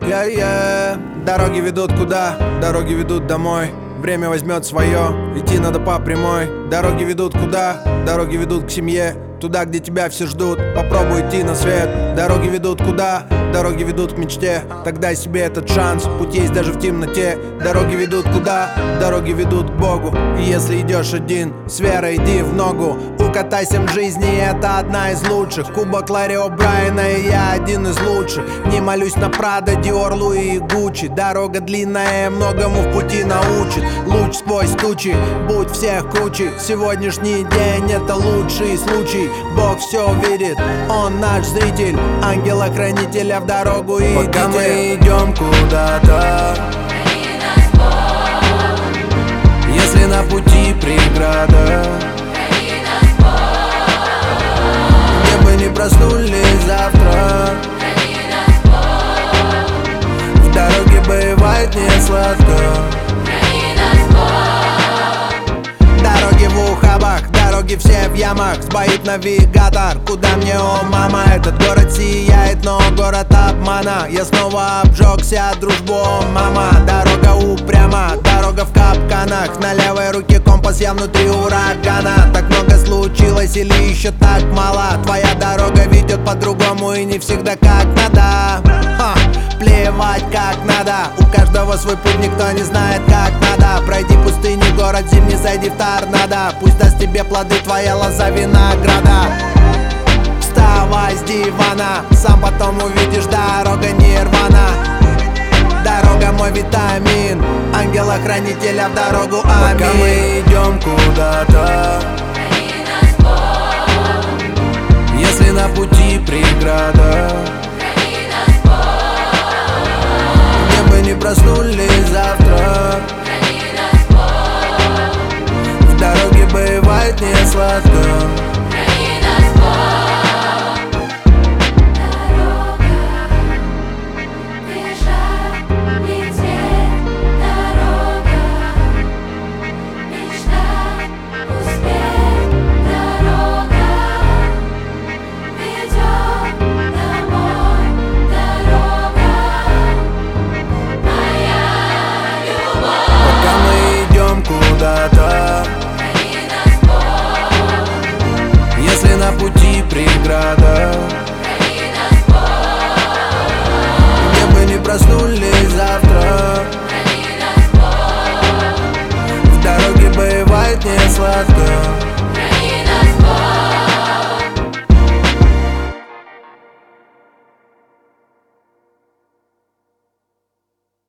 Дороги ведут куда? Дороги ведут домой. Время возьмет свое, идти надо по прямой. Дороги ведут куда? Дороги ведут к семье. Туда, где тебя все ждут, попробуй идти на свет. Дороги ведут куда? Дороги ведут к мечте. Так дай себе этот шанс, путь есть даже в темноте. Дороги ведут куда? Дороги ведут к Богу. И если идешь один, с верой иди в ногу. Укатайся в жизни, это одна из лучших. Кубок Ларри О'Брайена, и я один из лучших. Не молюсь на Прада, Диор, Луи и Гуччи. Дорога длинная, многому в пути научит. Луч сквозь тучи, будь всех круче. Сегодняшний день это лучший случай. Бог все видит, Он наш зритель. Ангела-хранителя в дорогу идите. Пока мы идем куда-то, если на пути преграда, где бы не проснулись завтра, в дороге бывает не сладко. Дороги в ухабах, дороги все в ямах. Сбоит навигатор, куда мне, о мама? Этот город сияет, но город обмана. Я снова обжегся, дружбу, о мама. Дорога упряма, дорога в капканах. На левой руке компас, я внутри урагана. Так много случилось или еще так мало? Твоя дорога ведет по-другому и не всегда как надо. Плевать как надо, у каждого свой путь, никто не знает как надо. Пройди пустыню, город зимний, зайди в торнадо. Пусть даст тебе плоды твоя лоза винограда. Вставай с дивана, сам потом увидишь, дорога нирвана. Дорога мой витамин, ангела-хранителя в дорогу, аминь. Пока мы идем куда-то, если на пути преграда, не проснулись завтра, в дороге бывает не сладко. Если на пути преграда, где бы не проснулись